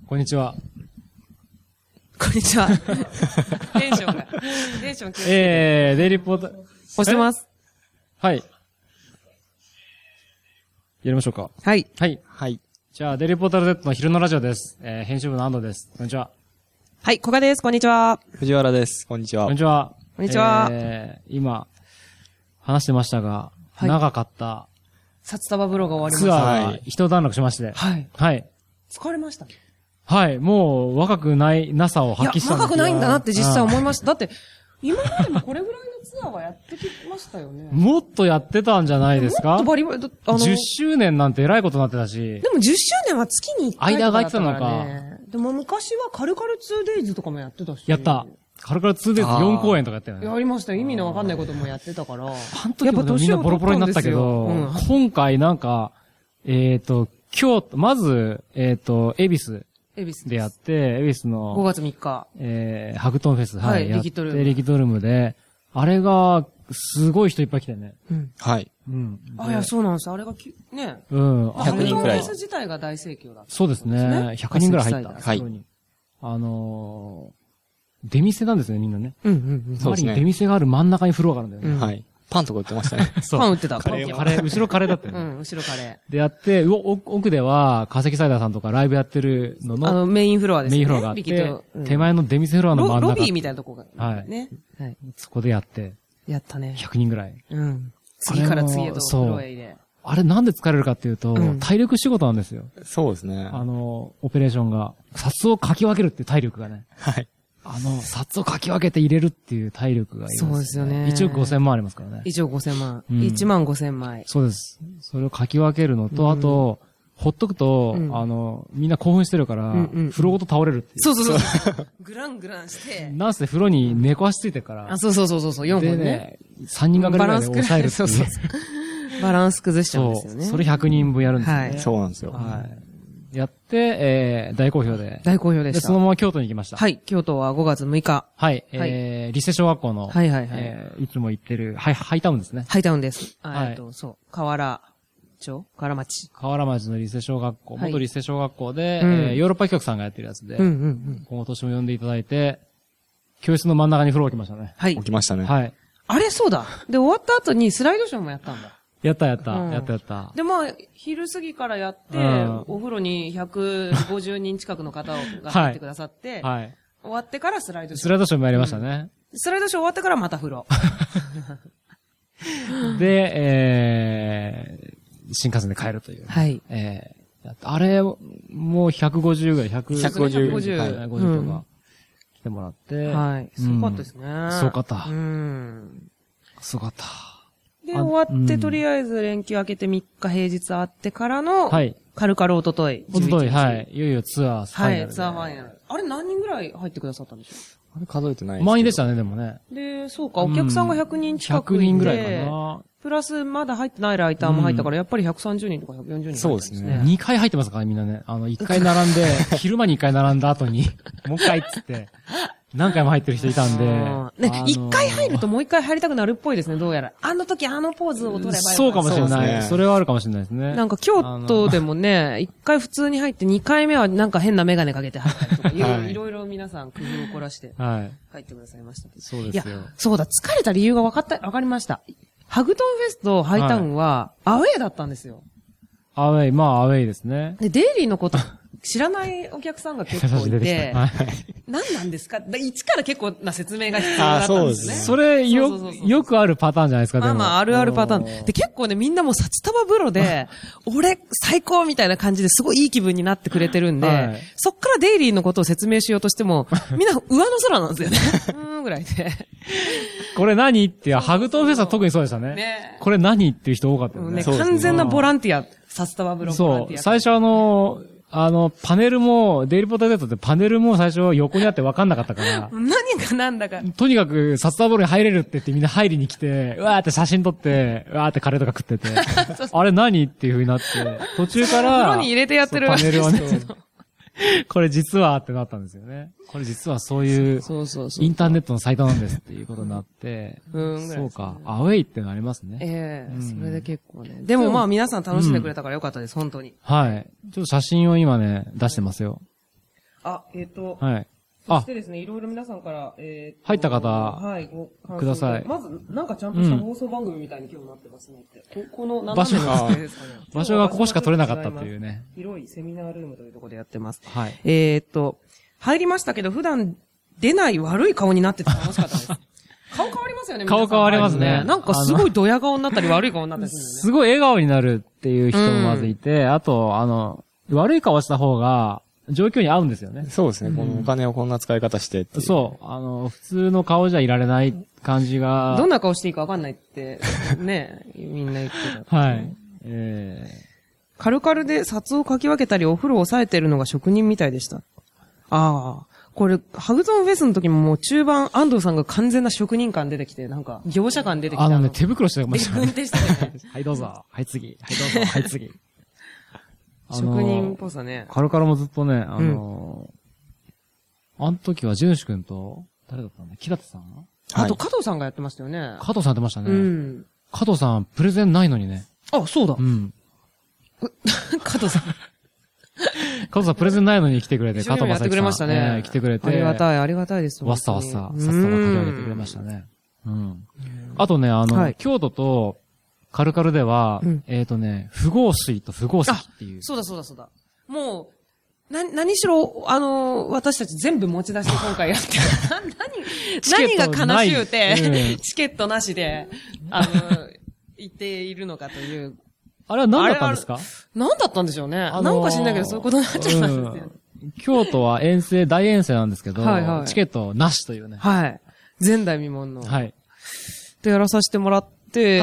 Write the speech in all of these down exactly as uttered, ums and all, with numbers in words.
こんにちは。 こんにちは。テンションが。テンション気をつけて。 えー、デイリーポーター。 押してます。 はい。やりましょうか。 はい。 はい。 はい。 じゃあ、デイリーポータル Z の昼のラジオです。えー、編集部の安藤です。こんにちは。 はい、古賀です。こんにちは。 藤原です。こんにちは。 こんにちは。 こんにちは。 えー、今、話してましたが、 はい、 長かった。 札束風呂が終わりました。 ツアーが一段落しまして。 はい。 はい。 疲れました。 はい。もう、若くないなさを発揮したんです。 いや、若くないんだなって実際思いました。だって、今までもこれぐらいのツアーはやってきましたよね。 もっとやってたんじゃないですか？ もっとバリバリ、あの、 じゅっしゅうねんなんて偉いことになってたし。 でもじゅっしゅうねんは月にいっかいとかだったからね。間が空いてたのか。でも昔はカルカル ツーデイズ とかもやってたし。 やった。カルカル ツーデイズよん公演とかやったよね。 やりました。意味のわかんないこともやってたから。 あの時もみんなボロボロになったけど、うん、今回なんか、えっと、京都、まず、えっと、恵比寿。恵比寿でやって、恵比寿のごがつみっか。 えー、ハグトンフェス、はい、 はい、リキッドルーム。 リキッドルームで、あれが、すごい人いっぱい来てね。 うん。 はい。 うん。 あ、いや、そうなんです。あれがき、ね。 うん。 ひゃくにんくらい。 ハグトンフェス自体が大盛況だった。 そうですね。ひゃくにんくらい入った。 はい。 あのー、出店なんですね、みんなね。 うんうんうん。 そうですね。出店がある真ん中にフロアがあるんだよね。 はい。パンとか売ってましたね。 そう。 パン売ってた。 カレー、カレー、後ろカレーだったよね。 うん、後ろカレー。 でやって、奥では、化石サイダーさんとかライブやってるのの、 あの、メインフロアですね。 メインフロアがあって、手前の出店フロアの真ん中。 ロビーみたいなとこが。 はい。 ね。はい。 そこでやって。 やったね。 ひゃくにんぐらい。 うん。次から次へとフロアへで。 あれなんで疲れるかっていうと、体力仕事なんですよ。 そうですね。 あの、オペレーションが。札をかき分けるっていう体力がね。 はい。 あの、札をかき分けて入れるっていう体力がいる。 そうですよね。 いちおくごせんまんありますからね。 いちおくごせんまん。いちまんごせんまい。 そうです。それをかき分けるのと、あと、ほっとくと、あの、みんな興奮してるから、風呂ごと倒れるっていう。 そうそうそう。グラングランして。 なんせ風呂に猫足ついてるから。 あ、そうそうそうそう、よんほんね。 さんにんがかりぐらいで抑えるっていう。そうそうそう。 バランス崩しちゃうんですよね。 それひゃくにんぶんやるんですよね。はい。 そうなんですよ。 はい。やって、えー、大好評で。 大好評でした。 で、そのまま京都に行きました。 はい。京都はごがつむいか。 はい。えー、リセ小学校の。 はいはいはい。 えー、いつも行ってる、ハイ、ハイタウンですね。 ハイタウンです。えっと、そう。河原町河原町。 河原町のリセ小学校。元リセ小学校で、えー、ヨーロッパ企画さんがやってるやつで。うんうんうん。今年も呼んでいただいて、教室の真ん中に風呂置きましたね。 はい。 置きましたね。 はい。 あれそうだ。で、終わった後にスライドショーもやったんだ。 やったやった、うん、やったやった。 で、まあ、昼過ぎからやって、うん、お風呂にひゃくごじゅうにん近くの方が入ってくださって、はいはい、終わってからスライドショー。 スライドショーもやりましたね。 うん、スライドショー終わってからまた風呂。 で、えー、新幹線で帰るという、ね。 はい。 えー、あれ、もうひゃくごじゅうぐらい、ひゃくごじゅう。ひゃくごじゅう。はい、ごじゅうとか来てもらって。 はい。すごかったですね。 すごかった。 うん。 すごかった。 で、終わって、とりあえず連休明けてみっか平日あってからの、はい。カルカルおととい。 おととい、はい。いよいよツアーファイナル。 はい、ツアーファイナル。あれ何人ぐらい入ってくださったんでしょう？ あれ数えてないです。 満員でしたね、でもね。 で、そうか、お客さんがひゃくにん近くいて、 ひゃくにんぐらいかな。 プラス、まだ入ってないライターも入ったから、やっぱりひゃくさんじゅうにんとかひゃくよんじゅうにんそうですね。 にかい入ってますから、みんなね。あの、いっかい並んで、昼間にいっかい並んだ後に、もう一回っつって、何回も入ってる人いたんで。 ね、一回入るともう一回入りたくなるっぽいですね、どうやら。あの時あのポーズを取ればよかった。 そうかもしれない。それはあるかもしれないですね。 なんか京都でもね、一回普通に入って二回目はなんか変なメガネかけて入ったりとか、いろいろ皆さん工夫を凝らして、入ってくださいました。 そうですよ。 いや、そうだ、疲れた理由が分かった、分かりました。ハグトンフェスとハイタウンは、アウェイだったんですよ。 アウェイ、まあアウェイですね。 で、デイリーのこと、知らないお客さんが結構いて、何なんですか一から結構な説明が必要だったんですね。 それ、よ、よくあるパターンじゃないですか、でも。 まあまあ、あるあるパターン。で、結構ね、みんなもう札束風呂で、俺、最高みたいな感じですごいいい気分になってくれてるんで、はい、そっからデイリーのことを説明しようとしても、みんな上の空なんですよね。うーんぐらいで。 これ何っていう、ハグトンフェスは特にそうでしたね。ねこれ何っていう人多かったよね。 ね完全なボランティア、札束風呂ボランティア。 そう、最初あの、あの、パネルも、デイリーポータル Z ってパネルも最初横にあって分かんなかったから。 何が何だか。 とにかく、札束風呂に入れるって言ってみんな入りに来て、うわーって写真撮って、うわーってカレーとか食ってて。あれ何っていう風になって、途中から。 風呂に入れてやってるパネルをね。これ実はってなったんですよね。これ実はそういう、インターネットのサイトなんですっていうことになって、そうか、アウェイってのありますね。 ええ、それで結構ね。でもまあ皆さん楽しんでくれたからよかったです、本当に。 はい。ちょっと写真を今ね、出してますよ。 あ、えっ、ー、と。 はい。 そしてですね、いろいろ皆さんから、えー、 入った方、 はい、ごください。 まず、なんかちゃんとした放送番組みたいに今日なってますねって。うん、ここの、 場所が、場所がここしか取れなかったっていうね。 広いセミナールームというところでやってます。 はい。 えー、っと、入りましたけど、普段出ない悪い顔になってて楽しかったです。顔変わりますよね、 顔変わりますね。 なんかすごいドヤ顔になったり悪い顔になったりするんだよね。 すごい笑顔になるっていう人もまずいて、うん、あと、あの、悪い顔した方が、状況に合うんですよね。 そうですね。うん、このお金をこんな使い方してっていう。 そう。あの、普通の顔じゃいられない感じが。 どんな顔していいかわかんないって、ね、みんな言ってた。 はい。えー、カルカルで札をかき分けたりお風呂を押さえてるのが職人みたいでした。ああ。これ、ハグゾンフェスの時ももう中盤、安藤さんが完全な職人感出てきて、なんか、業者感出てきた。 あのね、手袋してましたね。 運転してね。 はい、どうぞ。はい、次。はい、どうぞ。はい、次。 職人っぽさね。 カルカルもずっとね、あのー、うん、あの時はジュンシ君と、誰だったんだ木立さん、 あと加藤さんがやってましたよね。 加藤さんやってましたね。 うん。 加藤さん、プレゼンないのにね。 あ、そうだ。 うん。 加藤さん。 加藤さん、プレゼンないのに来てくれて、加藤やってくれましたね。 ね来てくれて。 ありがたい、ありがたいです。 わっさわっさ、さっさと書き上げてくれましたね。うん。あとね、あの、はい、京都と、カルカルでは、うん、えっ、ー、とね、不合水と不合石っていう。 そうだそうだそうだ。もう、な、何しろ、あのー、私たち全部持ち出して今回やって、何、何が悲しゅうて、うん、チケットなしで、あのー、行っているのかという。 あれは何だったんですか？ 何だったんでしょうね。あのー、なんか知んないけどそういうことになっちゃったんですよ。 うん、京都は遠征、大遠征なんですけど、はいはい、チケットなしというね。 はい。前代未聞の。 はい。 で、やらさせてもらって、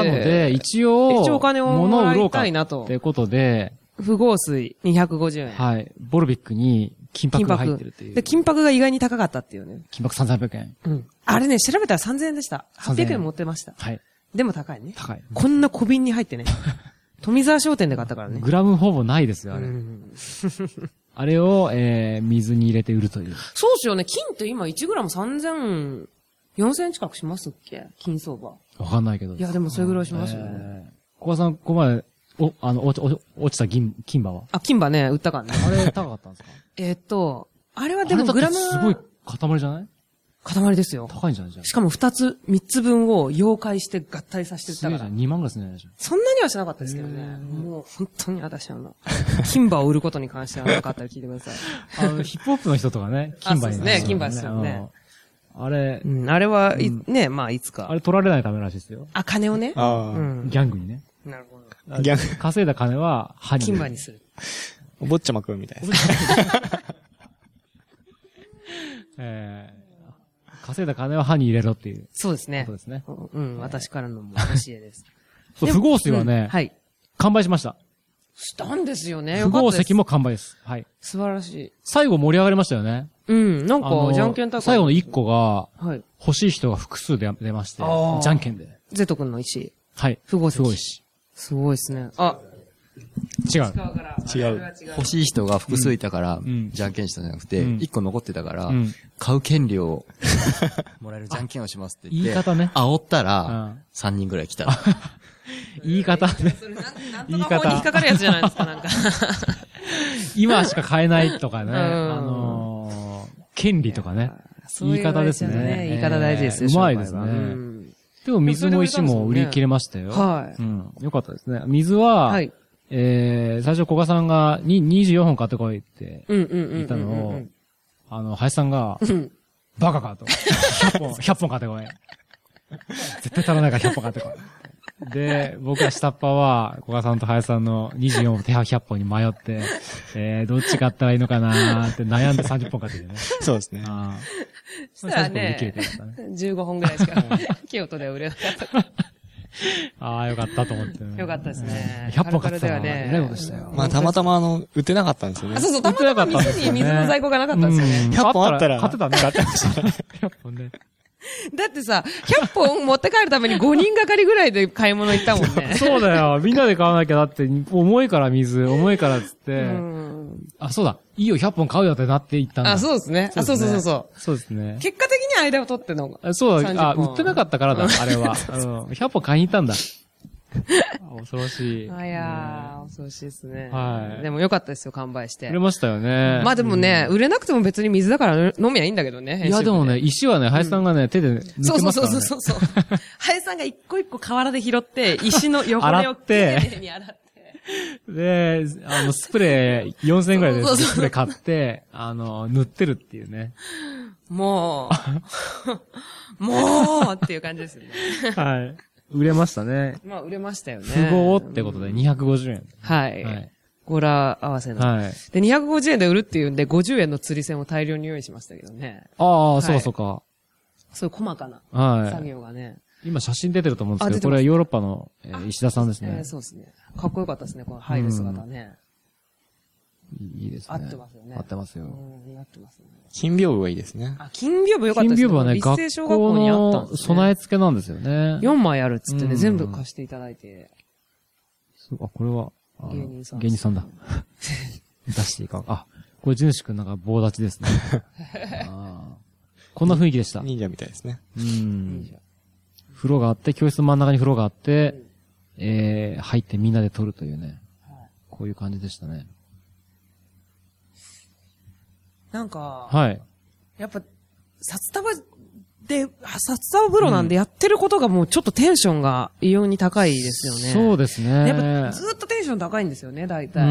なので、一応、 一応お金をもらいたいなと。 ってことで、 不合水にひゃくごじゅうえん。 はい。ボルビックに金箔が入ってるっていう。 で、金箔が意外に高かったっていうね。 金箔さんぜんはっぴゃくえん。 うん。あれね、調べたらさんぜんえんでした。はっぴゃくえん持ってました。 はい。 でも高いね。 高い。 こんな小瓶に入ってね。富澤商店で買ったからね。 グラムほぼないですよ、あれ。うん、あれを、えー、水に入れて売るという。 そうっすよね。金って今いちグラムさんぜん、よんせんえん近くしますっけ？金相場。 わかんないけど。 いや、でもそれぐらいしますよね。 えー、小川さん、ここまで、お、あの、落ち、落ちた銀、金歯はあ、金歯ね、売ったからね。 あれ高かったんですか？ えっと、あれはでもグラム。 すごい塊じゃない？ 塊ですよ。 高いんじゃないじゃん。 しかも二つ、三つ分を溶解して合体させて売ったから。 すげえじゃん、にまんぐらいするんじゃないじゃん。 そんなにはしなかったですけどね。もう本当に私あの、金歯を売ることに関してはなかったら聞いてください。 あの、ヒップホップの人とかね、金歯になる、ね。 そうですね、金歯ですよね。 あれ、 うん、あれは、うん、ね、まあ、いつか。 あれ取られないためらしいですよ。 あ、金をね。 ああ、うん。ギャングにね。 なるほど。 ギャング。稼いだ金は、歯に。 金歯にする。 お坊ちゃまくんみたいな。 えー、稼いだ金は歯に入れろっていう。 そうですね。 そうですね。 うん、私からの教えです。 そう、不合水はね、 うん、はい。 完売しました。 したんですよね。 不合石も完売です。はい。 素晴らしい。 最後盛り上がりましたよね。 うん、なんか、じゃんけん大会。 最後のいっこが、 はい。 欲しい人が複数で出まして、じゃんけんで。 ゼト君の石。 はい。 不合石。 不合石。 すごいですね。あ、 違う。 違う。欲しい人が複数いたから、じゃんけんしたんじゃなくて、いっこ残ってたから、買う権利をもらえるじゃんけんをしますって言って、 言い方ね。 煽ったら、さんにんぐらい来た。 言い方ね。 言い方。法に引っかかるやつじゃないですか、なんか。 今しか買えないとかね。あの、権利とかね。言い方ですね。 言い方大事ですよ。 うまいですね。でも水も石も売り切れましたよ。 はい。 うん。よかったですね。水は、はい。えー、最初小賀さんがににじゅうよんほん買ってこいって言ったのを、あの、林さんが、バカかと。ひゃっぽん、ひゃっぽん買ってこい。絶対足らないからひゃっぽん買ってこい。で、僕は下っ端は、小賀さんと林さんのにじゅうよんほん手はひゃっぽんに迷って、えー、どっち買ったらいいのかなーって悩んでさんじゅっぽん買ってきてね。 そうですね。 あそしたらね、じゅうごほんぐらいしか、京都では売れなかった。 ああ、よかったと思ってね。 よかったですね。 ひゃっぽん買ってたらね。えらいことしたよ。 まあ、たまたまあの、売ってなかったんですよね。 あ、そうそう、たまたま店に水の在庫がなかったんですよね。 ひゃっぽんあったら。 買ってたね。買ってましたね。ひゃっぽんね。 だってさ、ひゃっぽん持って帰るためにごにんがかりぐらいで買い物行ったもんね。 そうだよ。みんなで買わなきゃだって、重いから水、重いからっつって。あ、そうだ。いいよ、ひゃっぽん買うよってなって行ったんだ。 あ、そうですね。あ、そうそうそうそう。 そうですね。 結果的に間を取っての。 そうだ。あ、売ってなかったからだ、あれは。ひゃっぽん買いに行ったんだ。 恐ろしい。 あいやー、恐ろしいですね。 はい。 でもよかったですよ、完売して。 売れましたよね。 まあでもね、売れなくても別に水だから飲みゃいいんだけどね。 いやでもね、石はね、林さんがね、手で抜けますからね。 そうそうそうそう。林さんが一個一個河原で拾って、石の汚れを丁寧に洗って。 で、あの、スプレーよんせんえんくらいでスプレー買って、あの、塗ってるっていうね。 もう、もうっていう感じですよね。 はい。売れましたね。 まあ、売れましたよね。 富豪ってことでにひゃくごじゅうえん。 はい。はい。ゴラ合わせの。はい。で、にひゃくごじゅうえんで売るっていうんで、ごじゅうえんの釣り銭を大量に用意しましたけどね。 ああ、はい、そうそうか。 そういう細かな作業がね。はい、 今写真出てると思うんですけど、これはヨーロッパの、えー、石田さんですね。 えー、そうですね。かっこよかったですね、この入る姿ね。 うん、いいですね。 合ってますよね。 合ってますよ。 うん、合ってますね。 金屏風がいいですね。 あ、金屏風よかったですね。 金屏風はね、学校の備え付けなんですよね。 よんまいあるっつってね、うん、全部貸していただいて。 そうあ、これは、 芸人さん。 芸人さんだ。出していいか。あ、これ地主くんなんか棒立ちですね。あこんな雰囲気でした。 忍者みたいですね。 うん。風呂があって、教室の真ん中に風呂があって、うん、えー、入ってみんなで撮るというね。はい、こういう感じでしたね。 なんか、 はい。 やっぱ、札束で、札束風呂なんでやってることがもうちょっとテンションが異様に高いですよね。 そうですね。 やっぱずっとテンション高いんですよね、大体。 うん。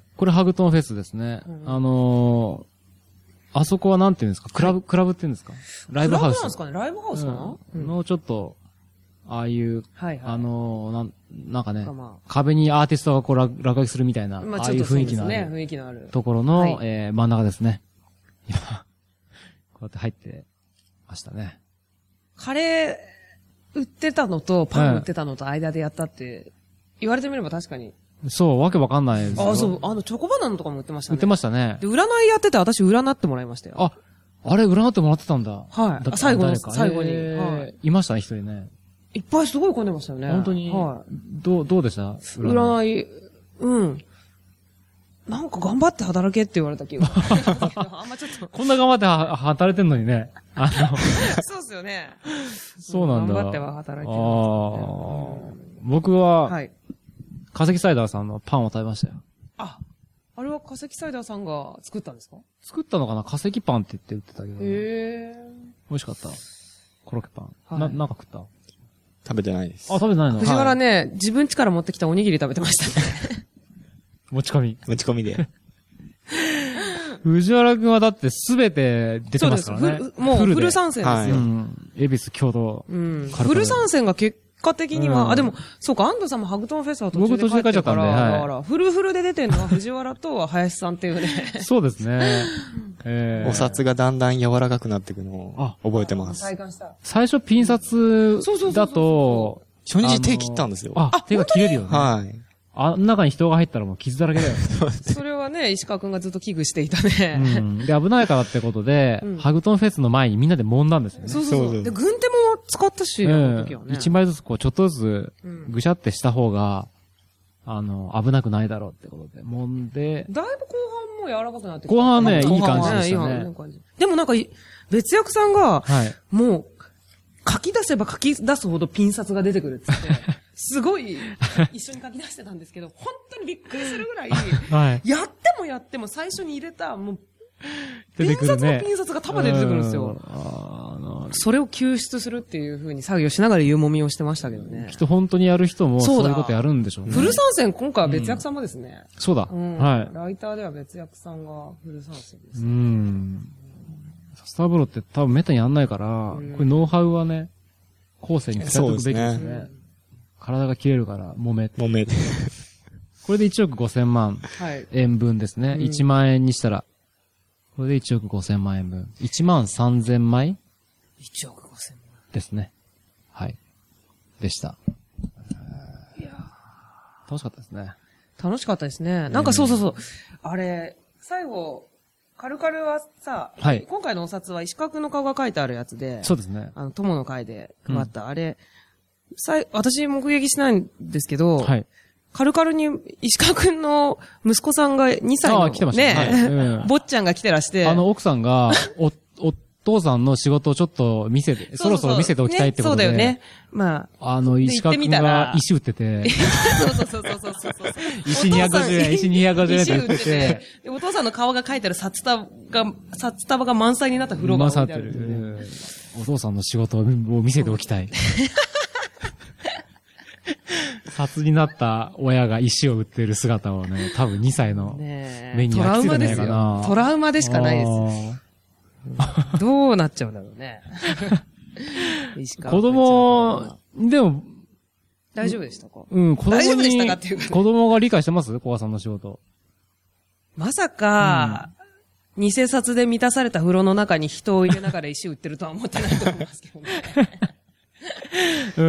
これハグトンフェスですね。うん、あのー、あそこはなんていうんですかクラブ、はい、クラブっていうんですかライブハウス。 クラブなんですかねライブハウスかな、 うん、のちょっと、ああいう、はいはい、あのー、なん、なんかね、まあ、壁にアーティストがこう落落書きするみたいな、まあ、ああいう雰囲気のある、ね、 雰囲気のあるところの、はい、えー、真ん中ですね。今、こうやって入ってましたね。 カレー売ってたのとパン売ってたのと間でやったって言われてみれば確かに。 そう、わけわかんないですよ。 あ、そう、あの、チョコバナナとかも売ってましたね。 売ってましたね。 で、占いやってて私占ってもらいましたよ。 あ、あれ占ってもらってたんだ。 はい。最後の、最後に。 はい。いましたね、一人ね。 いっぱいすごい混んでましたよね。 本当に。はい。どう、どうでした占い。占い、うん。なんか頑張って働けって言われた気が。あんまちょっと。 こんな頑張って働いてんのにね。あの。 そうっすよね。 そうなんだ。 頑張っては働いてる。ああ。僕は、はい。化石サイダーさんのパンを食べましたよ。 あ、あれは化石サイダーさんが作ったんですか？ 作ったのかな化石パンって言って売ってたけど、ね。 へー。 美味しかった。コロッケパン。はい、な、なんか食った食べてないです。 あ、食べてないの？ 藤原ね、はい、自分家から持ってきたおにぎり食べてましたね。 持ち込み。 持ち込みで。 藤原くんはだってすべて出てますからね。 もうフル参戦ですよ。はい、うん。恵比寿共同。 うん。フル参戦が結果的には、うん、あ、でも、そうか、安藤さんもハグトンフェスは途中で帰ってるから、はい、だから、フルフルで出てるのは藤原と林さんっていうね。 そうですね。 えー、お札がだんだん柔らかくなっていくのを覚えてます。 体感した。 最初ピン札だと、 初日手切ったんですよ。 あ、手が切れるよね。 はい。 あん中に人が入ったらもう傷だらけだよね。 それはね、石川くんがずっと危惧していたね。 うん。で、危ないからってことで、うん、ハグトンフェスの前にみんなで揉んだんですよね。 そうそうそう。で、軍手も使ったし、 うん、あの時はね。一枚ずつこう、ちょっとずつ、ぐしゃってした方が、あの、危なくないだろうってことで、揉んで。 だいぶ後半も柔らかくなってきた。 後半はね、いい感じでしたね。 でもなんか、別役さんが、はい、もう、書き出せば書き出すほどピン札が出てくるっつって、すごい、一緒に書き出してたんですけど、本当にびっくりするぐらい、はい、やってもやっても最初に入れた、もう、ピン札のピン札が束で出てくるんですよ。それを救出するっていう風に作業しながら湯もみをしてましたけどね。 きっと本当にやる人もそういうことやるんでしょうね。 フル参戦、今回は別役さんもですね。 うん、そうだ、うん。はい。 ライターでは別役さんがフル参戦です、 ね。うん。スターブロって多分メタにやんないから、うん、これノウハウはね、後世に伝えておくべきですね。そうですね。体が切れるから、揉め。 揉め。 これでいちおくごせんまん円分ですね。はい、いちまん円にしたら。これでいちおくごせんまん円分。いちまんさんぜんまい ? いちおくごせんまん。 ですね。はい。でした。 いや楽しかったですね。 楽しかったですね。なんかそうそうそう。あれ、最後、カルカルはさ、はい、今回のお札は石川くんの顔が書いてあるやつで、 そうですね。 あの、友の会で配った、うん、あれ、さい、私目撃しないんですけど、はい。カルカルに石川くんの息子さんがにさいの、 ああ、来てましたね。ね、はい、うん、坊ちゃんが来てらして、 あの、奥さんが、お、夫父さんの仕事をちょっと見せて、そろそろ見せておきたいってことで。 そうだよね。まあ、あの、石川くんが石売ってて。 そうそうそうそうそうそう。 石にひゃくごじゅうえん、石にひゃくごじゅうえんって売ってて。 お父さんの顔が描いてる札束が、札束が満載になった風呂が置いてある、ね。 満載ってる。お父さんの仕事を見せておきたい。札になった親が石を売ってる姿をね、多分にさいの目に焼き付けてないかな。 トラウマでしかないです。どうなっちゃうんだろうね。 子供、でも、 大丈夫でしたか？ うん、子供に、 大丈夫でしたかっていうか、ね、 子供が理解してます？小川さんの仕事。 まさか、うん、偽札で満たされた風呂の中に人を入れながら石売ってるとは思ってないと思いますけどね。 うん。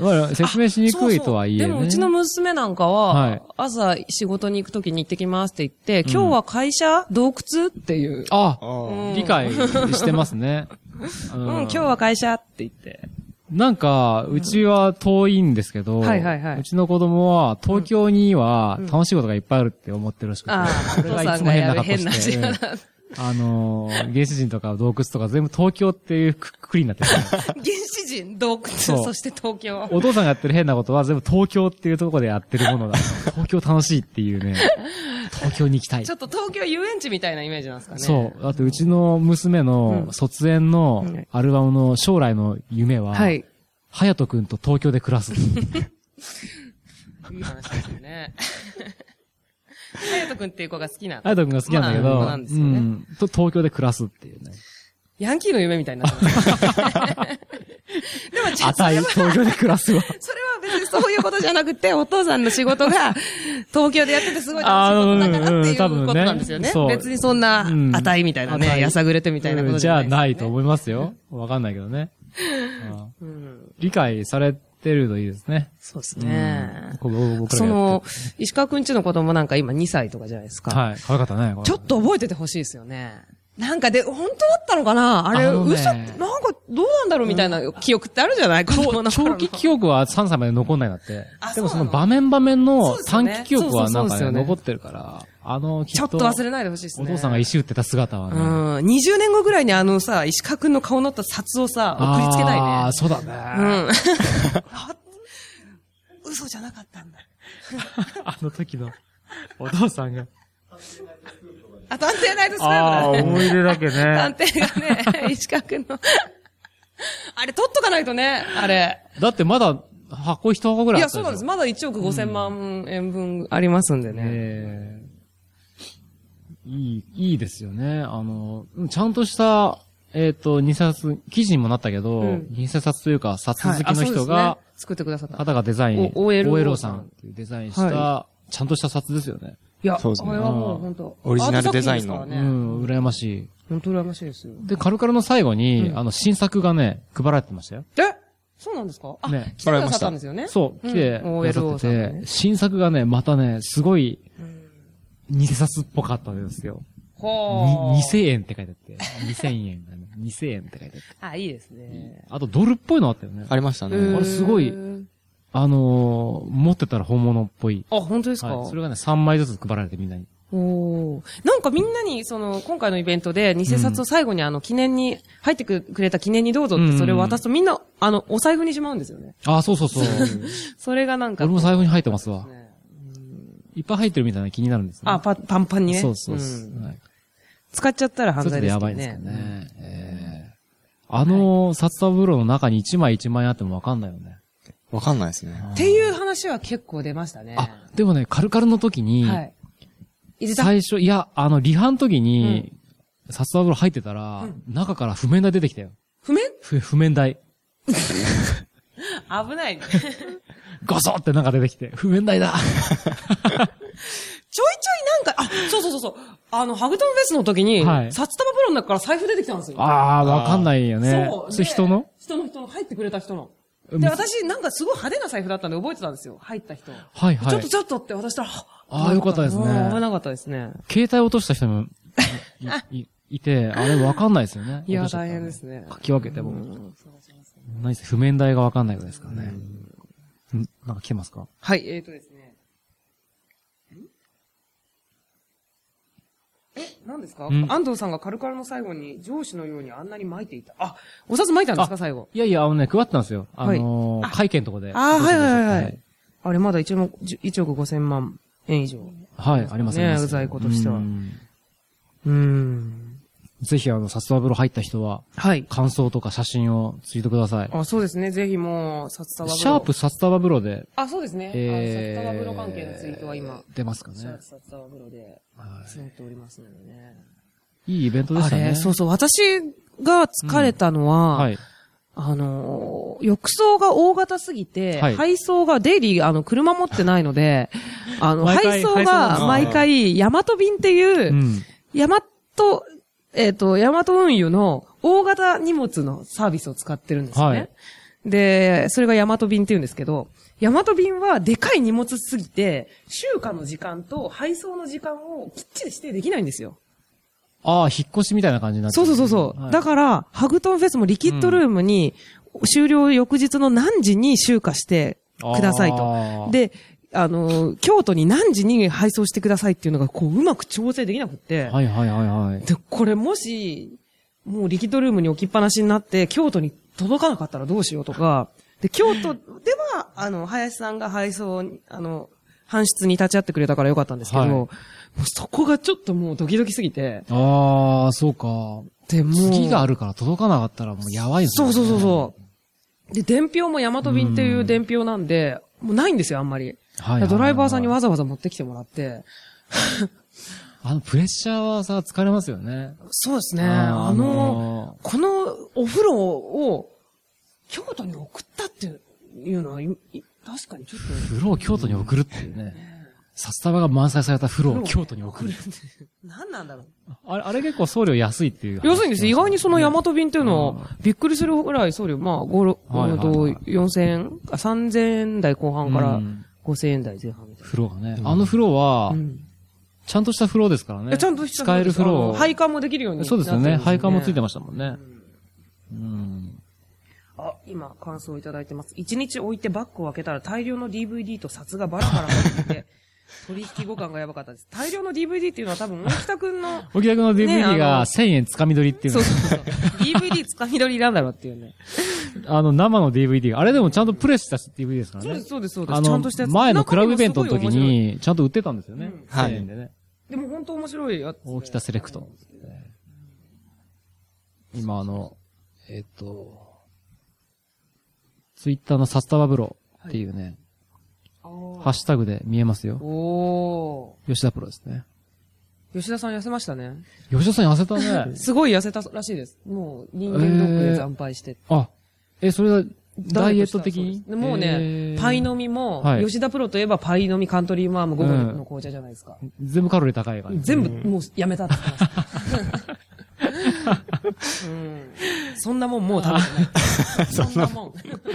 まあ、説明しにくいとはいえ、ね。 そうそうでもうちの娘なんかは、はい、朝仕事に行くときに行ってきますって言って、うん、今日は会社洞窟っていう。 あ、うん、理解してますね。 うん、うん、今日は会社って言って。 なんか、うちは遠いんですけど、うん、はいはいはい。うちの子供は東京には楽しいことがいっぱいあるって思ってるらしくて。うん、ああ、 お父さんがやる変な仕事。 あのー、原始人とか洞窟とか全部東京っていうくくりになってる。 原始人、洞窟、そ, そして東京。 お父さんがやってる変なことは全部東京っていうところでやってるものだ。東京楽しいっていうね。東京に行きたい。 ちょっと東京遊園地みたいなイメージなんですかね。 そう。あとうちの娘の卒園のアルバムの将来の夢は、はい。隼人くんと東京で暮らす。いい話ですよね。隼人くんっていう子が好きなの。 隼人くんが好きなんだけど、まあ、ね、うん。と、東京で暮らすっていうね。 ヤンキーの夢みたいになってます。でも、 あたい、東京で暮らすわ。 それは別にそういうことじゃなくて、お父さんの仕事が、東京でやっててすごい楽しいことだからっていうことなんですよね。うんうん、別にそんな、あたいみたいなね、やさぐれてみたいなことじゃない、ね、 じゃあないと思いますよ。わかんないけどね。うん、理解されてるといいですね。 そうですね。うん、その、石川くんちの子供なんか今にさいとかじゃないですか。 はい。可愛かったね。 ちょっと覚えててほしいですよね。なんかで、本当だったのかなあれ、あね、嘘、なんかどうなんだろうみたいな記憶ってあるじゃない、子供の長期記憶はさんさいまで残んないんだって。でもその場面場面の短期記憶はなんかね、残ってるから。あの、 ちょっと忘れないでほしいですね。 お父さんが石打ってた姿はね。 うん。にじゅうねんごぐらいにあのさ、石川くんの顔のった札をさ、送りつけたいね。 ああ、そうだね。うん。 嘘じゃなかったんだ。 あの時の、お父さんが。 あ、探偵ナイトスクープだね。 ああ、思い出だけね。 探偵がね、石川くんの。あれ、取っとかないとね、あれ。 だってまだ、箱一箱ぐらいあったでしょ。 いや、そうなんです。まだいちおくごせんまんえん分ありますんでね。えー、いい、いいですよね。あの、ちゃんとした、えっ、ー、と、偽札、記事にもなったけど、うん、偽札というか、札好きの人が、はいね、 作ってくださった。 方がデザイン、オーエルオー さんっていうデザインした、はい、ちゃんとした札ですよね。 いや、そうですね。あれはもう本当オリジナルデザインの。 ね、うん、羨ましい。 本当羨ましいですよ。 で、カルカルの最後に、うん、あの、新作がね、配られてましたよ。 えそうなんですかあ、ね、来てくださったんですよね。 そう、来てくださってて、うんね、新作がね、またね、すごい、偽札っぽかったんですよ。 ほー。 にせんえんって書いてあって。にせんえんがね。にせんえんって書いてあって。 あ、いいですね。 あとドルっぽいのあったよね。 ありましたね。 あれすごい、あのー、持ってたら本物っぽい。 あ、本当ですか、 はい、それがね、さんまいずつ配られてみんなに。 おー。なんかみんなに、その、今回のイベントで、偽札を最後にあの、記念に、入ってくれた記念にどうぞってそれを渡すと、みんな、あの、お財布にしまうんですよね。 あ、そうそうそう。 それがなんか。 俺も財布に入ってますわ。いっぱい入ってるみたいな気になるんですね。 あ、パ、パンパンにね。 そうそうそう、うんはい。使っちゃったら犯罪ですね。 ちょっとやばいですよね。うんえー、あの、札束風呂の中にいちまいいちまん円あってもわかんないよね。 わかんないですね。 っていう話は結構出ましたね。 あ、でもね、カルカルの時に、はい。最初、いや、あの、リハの時に、うん、札束風呂入ってたら、うん、中から譜面台出てきたよ。 譜面ふ、譜面台。 危ないね。 ゴソってなんか出てきて、譜面台だ。 ちょいちょいなんか、あ、そうそうそうそう。あの、ハグトンフェスの時に、はい、札束風呂の中から財布出てきたんですよ。 ああ、わかんないよね。そう。それ人の人の人の、入ってくれた人の。で、私、なんかすごい派手な財布だったんで覚えてたんですよ。入った人。 はいはい。 ちょっとちょっとって渡したら、 ああ、よかったですね。 危なかったですね。 携帯落とした人もい、い、いて、あれわかんないですよね。 いや、大変ですね。 書き分けても。何せ譜面台がわかんないぐらいですからね。んなんか来てますかはい、えーとですね。え、 何ですか、うん、安藤さんがカルカルの最後に上司のようにあんなに巻いていた。あ、お札巻いたんですか最後。 いやいや、あのね、配ったんですよ。あのー、はい、会見のとこで。 ああ、はいはいはい。あれまだいちおくごせんまんえん以上。 はい、ありますね。ね、在庫としては。うん。うーんぜひあの、札束風呂入った人は、はい。感想とか写真をツイートください。 あ、そうですね。ぜひもう、札束風呂。 シャープ札束風呂で。 あ、そうですね。えー、札束風呂関係のツイートは今。 出ますかね。 シャープ札束風呂で、募っておりますのでね。 いいイベントでしたね。 あれ、そうそう。私が疲れたのは、うん、はい。あの、浴槽が大型すぎて、はい、配送が、デイリー、あの、車持ってないので、あの、配送が毎回、ヤマト便っていう、うん、ヤマト、えっと、ヤマト運輸の大型荷物のサービスを使ってるんですよね。はい、で、それがヤマト便って言うんですけど、ヤマト便はでかい荷物すぎて、集荷の時間と配送の時間をきっちり指定できないんですよ。 ああ、引っ越しみたいな感じになってる。 そうそうそうそう、はい。だから、ハグトンフェスもリキッドルームに、終了翌日の何時に集荷してくださいと。で、あの、京都に何時に配送してくださいっていうのが、こう、うまく調整できなくって。 はいはいはいはい。 で、これもし、もうリキッドルームに置きっぱなしになって、京都に届かなかったらどうしようとか、で、京都では、あの、林さんが配送に、あの、搬出に立ち会ってくれたからよかったんですけど、はい、もうそこがちょっともうドキドキすぎて。 ああ、そうか。で、もう。次があるから届かなかったらもうやばいですね。 そうそうそうそう。で、伝票もヤマト便っていう伝票なんで、もうないんですよ、あんまり。はい、ドライバーさんにわざわざ持ってきてもらって。 あのプレッシャーはさ、疲れますよね。 そうですね。あの、このお風呂を京都に送ったっていうのは、確かにちょっと。 風呂を京都に送るっていうね。札束が満載された風呂を京都に送る。 何なんだろう。 あれ、あれ結構送料安いっていう。 安いんです。意外にそのヤマト便っていうのは、びっくりするぐらい送料、まあ、ご、ろ、と、よんせんえん、さんぜんえん台後半からごせんえん台前半みたいな。 風呂がね。あの風呂は、ちゃんとした風呂ですからね。 ちゃんとした使える風呂。 配管もできるように。 そうですよね。配管もついてましたもんね。うん。 あ、今、感想をいただいてます。一日置いてバッグを開けたら大量の ディーブイディー と札がバラバラ入ってて、取引後感がやばかったです。大量の ディーブイディー っていうのは多分、大北くんの。 大北くんの ディーブイディー がせんえんつかみ取りっていうの。 そうそうそう。ディーブイディー つかみ取りなんだろうっていうね。 あの、生の ディーブイディー が。あれでもちゃんとプレスした ディーブイディー ですからね。 そうです、そうです、そうです。 あの、前のクラブイベントの時に、ちゃんと売ってたんですよね。 はい。せんえんでね。でも本当面白いやつ。 大北セレクト。今あの、えっと、ツイッターの札束風呂っていうね、ハッシュタグで見えますよ。おー。吉田プロですね。 吉田さん痩せましたね。 吉田さん痩せたね。 すごい痩せたらしいです。もう人間ドックで惨敗して。 えー、あ、え、それはダイエット的にもうね、えー、パイ飲みも、はい、吉田プロといえばパイ飲みカントリーマームごごの紅茶じゃないですか。 うん、全部カロリー高いから、ね。 全部もうやめたって言ってました。うん、そんなもんもう食べてない。そんなもん。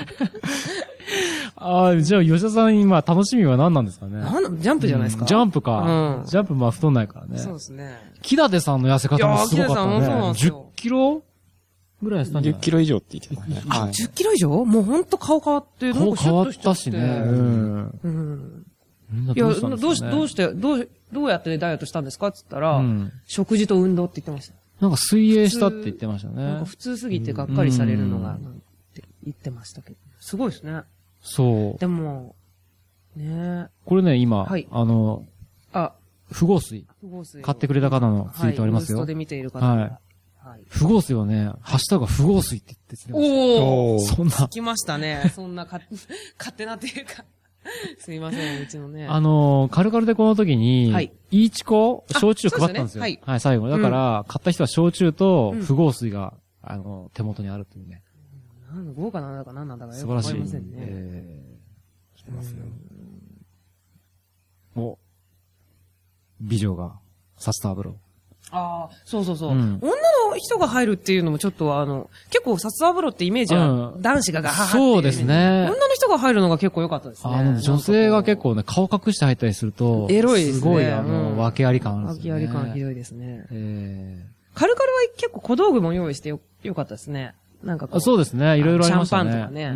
ああ、じゃあ吉田さん今楽しみは何なんですかね。 なんジャンプじゃないですか。 うん、ジャンプか、うん。ジャンプまあ太んないからね。 そうですね。 木立さんの痩せ方もすごかったね。いや、木立さんもそうなんですよ。じゅっキロぐらい痩せたんじゃない？ じゅっキロ以上って言ってたね。 はい。じゅっキロ以上もうほんと顔変わって、 顔変わったしね。うん。 うん。いや、どうし、どうして、どう、どうやってダイエットしたんですかって言ったら、うん、食事と運動って言ってました。 なんか水泳したって言ってましたね。 なんか普通すぎてがっかりされるのが、って言ってましたけど。すごいですね。 そう。 でも、ねこれね、今、はい、あの、あ、不合水。不合水。買ってくれた方のツイートありますよ。 はい、で見ている方はい。はい、不合水はね、ハッシュタグが不合水って言っておーそんな。来ましたね。そんなか、勝手なっていうか。すいません、うちのね。 あのー、カルカルでこの時に、はい。イーチコ、焼酎配ったんですよ。はい。はい、最後。だから、うん、買った人は焼酎と不合水が、うん、あの、手元にあるというね。 なんだ、豪華なんだか何なんだかよくわかりませんね。 素晴らしい。えー、来てますよ。お、美女が、サスターブロー。 ああ、そうそうそう、うん。女の人が入るっていうのもちょっとあの、結構札束風呂ってイメージは、男子がガハハって、 そうですね。 女の人が入るのが結構良かったですね。 あの、女性が結構ね、顔隠して入ったりすると、 エロいですね。 すごいあの、うん、訳あり感あるんですよね。 訳あり感ひどいですね。えー、カルカルは結構小道具も用意してよ、よかったですね。なんかこう。 そうですね。いろいろありましたね。 シャンパンとかね。 うん。うん、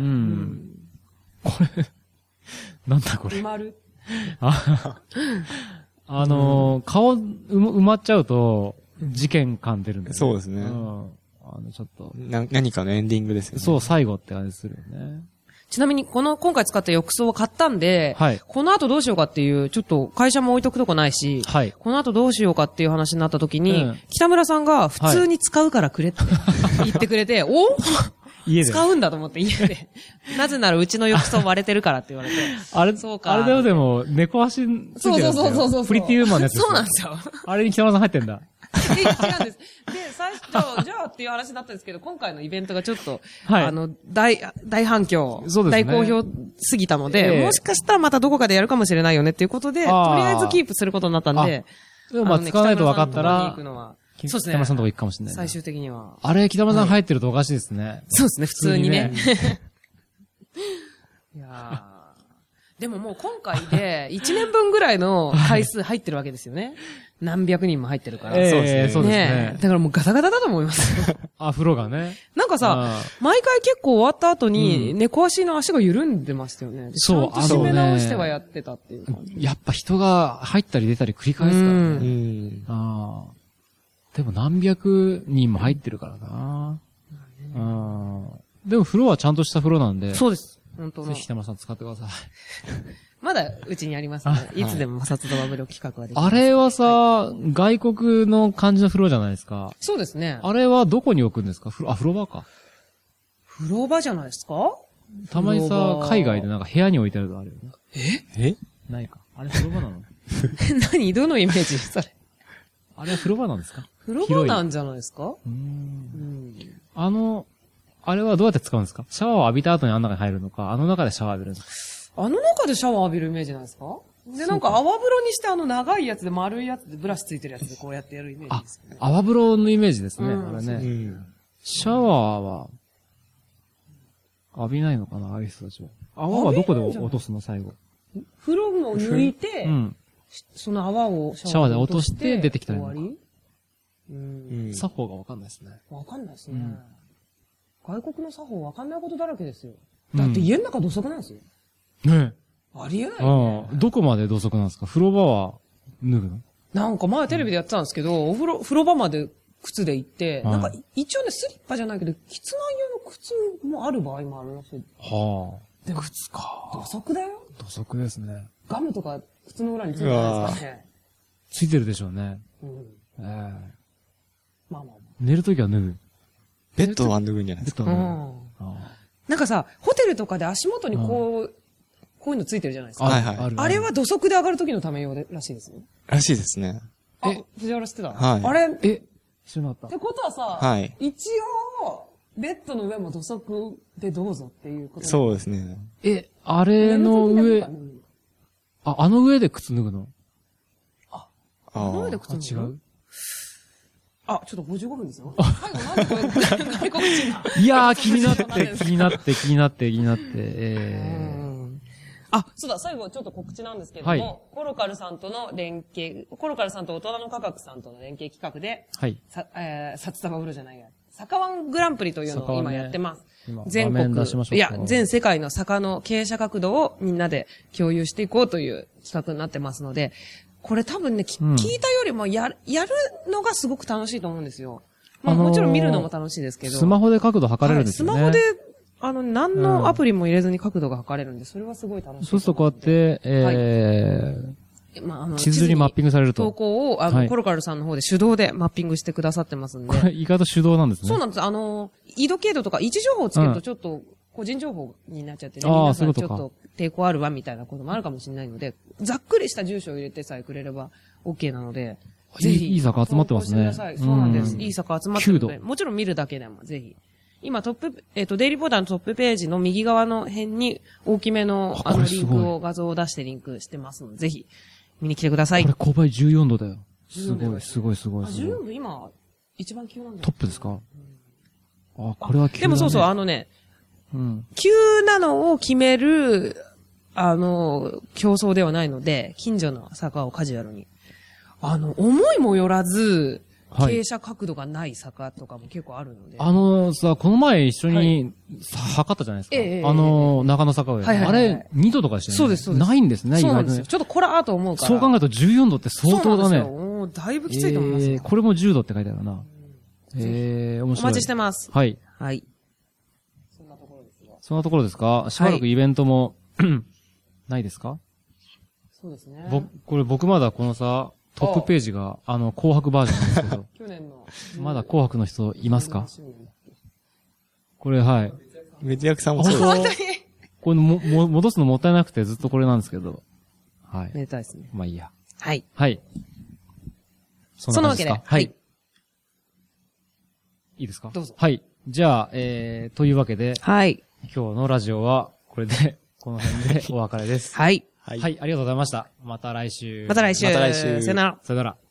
これ、なんだこれ。 埋まるああのー、顔埋まっちゃうと、 事件感出るんだよね。 そうですね。うん。あの、ちょっと。 な、何かのエンディングですよね。 そう、最後って感じするよね。 ちなみに、この、今回使った浴槽を買ったんで、はい。この後どうしようかっていう、ちょっと会社も置いとくとこないし、はい。この後どうしようかっていう話になった時に、うん、北村さんが普通に使うからくれって言ってくれて、はい、お家で使うんだと思って家で。なぜならうちの浴槽割れてるからって言われて。 あれ、そうか。あれだよでも、猫足ついてるんですよ。そうそうそうそう。プリティウーマンのやつですよ。 そうなんですよ。 あれに北村さん入ってんだ。 え、違うんです。で、最初、じゃあ、じゃあっていう話だったんですけど、今回のイベントがちょっと、はい、あの、大、大反響、そうですね、大好評すぎたので、えー、もしかしたらまたどこかでやるかもしれないよねっていうことで、とりあえずキープすることになったんで、 でもまあ、使わないと分かったら、 そうですね。 北村さんのとこ行くかもしれない。 最終的には。 あれ、北村さん入ってるとおかしいですね。はい、 そうですね、普通にね。いやー。でももう今回でいちねんぶんぐらいの回数入ってるわけですよね。何百人も入ってるから。 えー、そうですね。そうですね。 だからもうガタガタだと思います。 あ、風呂がね。 なんかさ、毎回結構終わった後に、猫足の足が緩んでましたよね。そう、ちゃんと締め直してはやってたっていう感じ。 やっぱ人が入ったり出たり繰り返すからね。うん。ああ。でも何百人も入ってるからな。うん。でも風呂はちゃんとした風呂なんで。 そうです。本当の。 ぜひ北村さん使ってください。 まだうちにありますね。いつでも摩擦ドバブロ企画ができます。 あれはさ、はい、外国の感じの風呂じゃないですか。 そうですね。 あれはどこに置くんですか？風呂、あ、風呂場か。 風呂場じゃないですか？ たまにさ、海外でなんか部屋に置いてあるのあるよね。 ええないか。あれ風呂場なの？ 何？どのイメージそれ。 あれは風呂場なんですか？ 風呂場なんじゃないですか？うーん。 うん。あの、あれはどうやって使うんですか？シャワーを浴びた後にあの中に入るのか、あの中でシャワー浴びるのか。 あの中でシャワー浴びるイメージなんですか？で、なんか泡風呂にしてあの長いやつで丸いやつでブラシついてるやつでこうやってやるイメージですね。 あ、泡風呂のイメージですね。うん、あれね、うん。シャワーは、浴びないのかな、ああいう人たちは。泡はどこで落とすの最後。 風呂を抜いて、うん、その泡をシャワーで落として出てきたり。終わり？ うん。 作法がわかんないですね。 わかんないですね。うん外国の作法わかんないことだらけですよ。だって家の中土足なんですよ。 ねえ。ありえないね。 ああ、どこまで土足なんですか？風呂場は脱ぐの？ なんか前テレビでやってたんですけど、お風呂、風呂場まで靴で行って、はい、なんか一応ね、スリッパじゃないけど、室内用の靴もある場合もあるらしい。 はあ。でも靴か。 土足だよ。 土足ですね。 ガムとか靴の裏についてないですかね。 ついてるでしょうね。うん。ええー。 まあまあまあ。 寝るときは脱ぐ。 ベッドは脱ぐんじゃないですか。うん。 なんかさ、ホテルとかで足元にこう、うん、こういうのついてるじゃないですか。 はいはい。 あれは土足で上がる時のため用でらしいですね。 らしいですね。 え、藤原知ってた？ はい。 あれ、 え、知らなかった。 ってことはさ、 はい。 一応、ベッドの上も土足でどうぞっていうこと。 そうですね。 え、あれの上、あ、あの上で靴脱ぐの？ あ、あの上で靴脱ぐの？ 違う？ あ、ちょっとごじゅうごふんですよ。最後なんでこれ外国人が。 いやー、気になって、気になって、気になって、気になって、えー。あ、そうだ、最後ちょっと告知なんですけれども、はい、コロカルさんとの連携、コロカルさんと大人の科学さんとの連携企画で、はい。さ、えー、札束風呂じゃないや。坂湾グランプリというのを今やってます。ね、全国、いや、全世界の坂の傾斜角度をみんなで共有していこうという企画になってますので、これ多分ね、うん、聞いたよりもやる、やるのがすごく楽しいと思うんですよ。まあ、あのー、もちろん見るのも楽しいですけど。 スマホで角度測れるんですよね。はい、 スマホで、あの、何のアプリも入れずに角度が測れるんで、それはすごい楽しい。 そうするとこうやって、えー、はい、まあ、あの、地図にマッピングされると。 投稿を、あの、はい、コロカルさんの方で手動でマッピングしてくださってますんで。 これ意外と手動なんですね。 そうなんです。あの、緯度経度とか位置情報をつけるとちょっと、個人情報になっちゃってね、皆さんちょっと抵抗あるわみたいなこともあるかもしれないので、ざっくりした住所を入れてさえくれれば OK なので、ぜひ。 いい坂集まってますね。 そうなんです。いい坂集まってるので、もちろん見るだけでもぜひ。今トップ、えっと、デイリーポーターのトップページの右側の辺に大きめのあのリンクを、画像を出してリンクしてますので、ぜひ見に来てください。 これ勾配じゅうよんどだよ。すごい、すごい、すごい。 じゅうよんど今、一番急なんだよ。 トップですか？あ、これは急だね。 でもそうそう、あのね、うん、急なのを決める、あの、競争ではないので、近所の坂をカジュアルに。あの、思いもよらず、はい、傾斜角度がない坂とかも結構あるので。 あのさ、この前一緒に、はい、測ったじゃないですか。ええ、あの、中野坂上。はいはいはい、あれ、にどとかでしたよね。 そうです、そうです。 ないんですね、 そうなんですよ。ちょっとこらーと思うから。 そう考えるとじゅうよんどって相当だね。 そうなんですよ。 もうだいぶきついと思いますよ。 えー、これもじゅうどって書いてあるな。えー、面白い。 お待ちしてます。 はい。 はい。 そんなところですかそんなところですかしばらくイベントも、はい、ないですかそうですね。 ぼ、これ僕まだこのさ、トップページが、あの、紅白バージョンなんですけど。 去年の。 まだ紅白の人いますかこれ、はい。 メディアクさんもそう本当にこれも、も、戻すのもったいなくてずっとこれなんですけど。はい。 めでたいですね。 まあいいや。 はい。 はい。 そんなわけで。はい。 いいですかどうぞ。 はい。じゃあ、えー、というわけで。 はい。 今日のラジオは、これで、この辺でお別れです。 はい。 はい。はい、ありがとうございました。また来週。 また来週。 また来週。 さよなら。 さよなら。